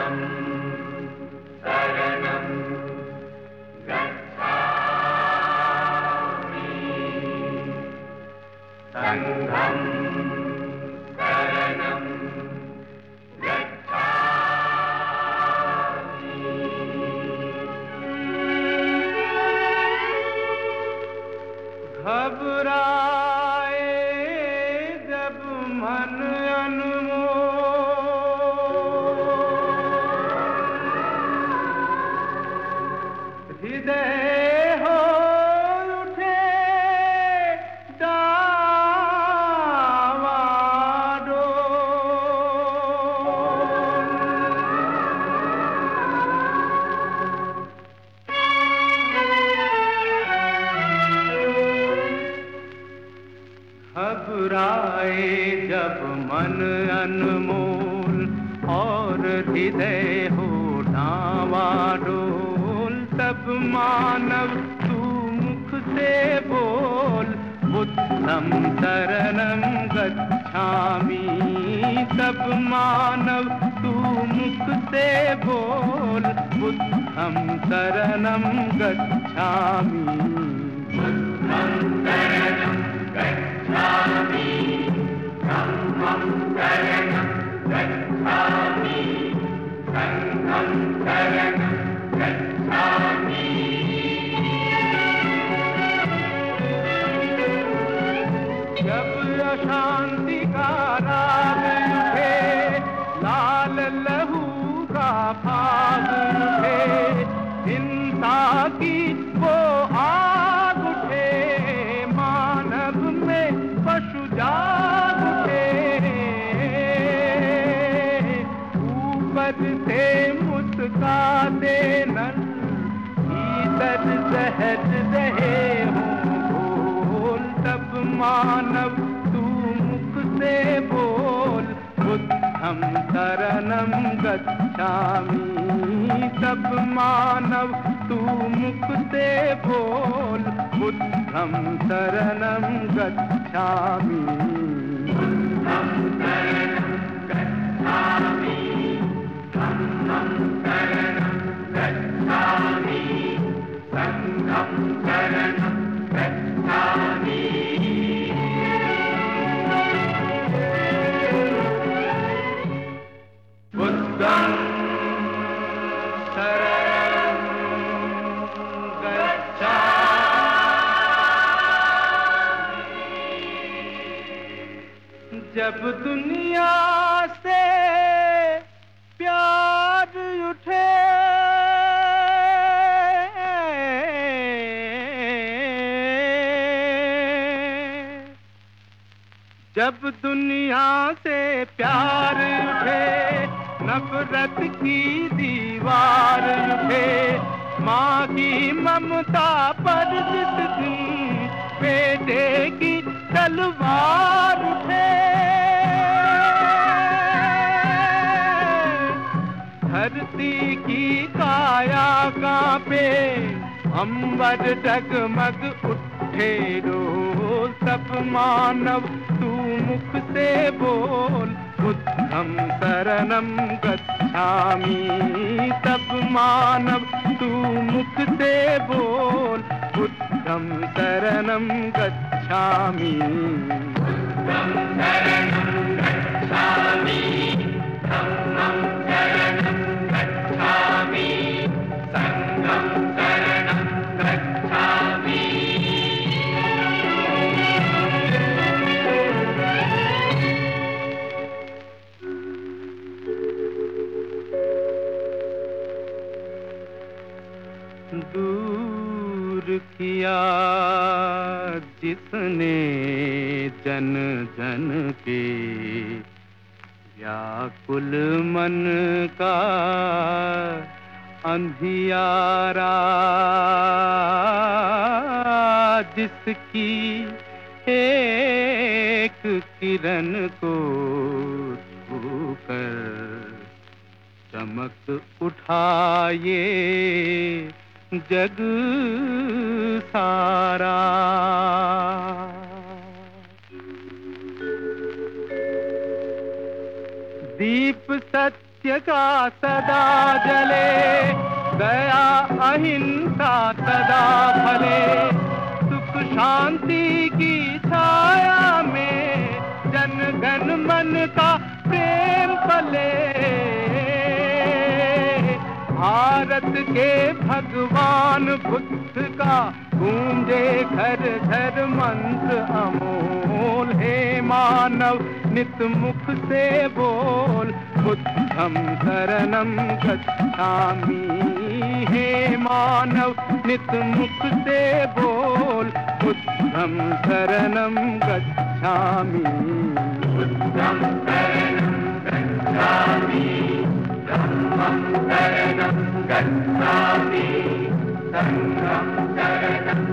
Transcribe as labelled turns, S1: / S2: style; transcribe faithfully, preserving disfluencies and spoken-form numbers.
S1: घबराए जब मन अनमोल, हृदय हो उठे घबराए जब मन अनमोल और हृदय हो डावाडोल, तब मानव तू मुख से बोल बुद्धं शरणं गच्छामि। तब मानव तू मुख से बोल बुद्धं शरणं गच्छामि। बुद्धं शरणं गच्छामि, धम्मं शरणं गच्छामि, संघं शरणं गच्छामि। जब अशांति का राग उठे, लाल लहू का भाग उठे, हिंसा की वो आग उठे, मानव में पशु जाग उठे। ऊपर से मुस्काते नर, भीतर सहज रहे हों घोल, तब मानव तू मुख से बोल बुद्धं शरणं गच्छामि। तब मानव तू मुख से बोल बुद्धं शरणं गच्छामि। बुद्धं शरणं गच्छामि, धम्मं शरणं गच्छामि, संघं शरणं गच्छामि। बुद्धं शरणं गच्छामि। जब दुनिया से प्यार उठे, जब दुनिया से प्यार उठे, नफरत की दीवार उठे, माँ की ममता पर जिस दिन बेटे की तलवार उठे, धरती की काया कांपे, अंबर डगमग उठे डोल, तब मानव तू मुख से बोल बुद्धं शरणं गच्छामि। तब मानव तू मुख से बोल बुद्धं शरणं गच्छामि। बुद्धं शरणं गच्छामि, धम्मं शरणं गच्छामि, संघं शरणं गच्छामि। दूर किया जिसने जन जन के व्याकुल मन का अंधियारा, जिसकी एक किरण को छूकर चमक उठाए जग सारा। दीप सत्य सत्य का सदा जले, दया अहिंसा सदा फले, सुख शांति की छाया में जन गण मन का प्रेम पले। भारत के भगवान बुद्ध का गूंजे घर घर मंत्र अमोल, हे मानव नित मुख से बोल, बुद्धं शरणं गच्छामि। हे मानव नित मुख से बोल, बुद्धं शरणं गच्छामि। बुद्धं शरणं गच्छामि, धम्मं शरणं गच्छामि, संघं शरणं